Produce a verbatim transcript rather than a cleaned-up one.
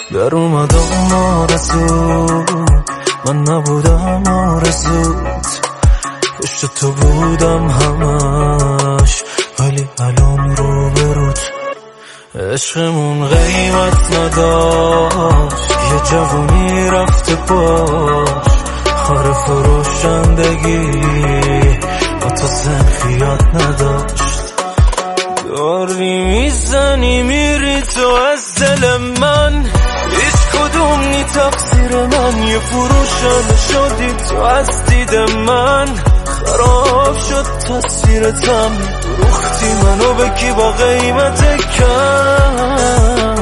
در اومدم آرزو من نبودم آرزوت پشت تو بودم همش ولی الان رو بروت عشقمون قیمت نداشت یه جوونی رفته باش خار فروشندگی با تو زنخیات نداشت داری میزنی میری تو از دل من هیچ کدوم نی تقصیر من یه فروشنده شدی تو از دید من خراب شد تصویرتم فروختی منو به کی با قیمت کم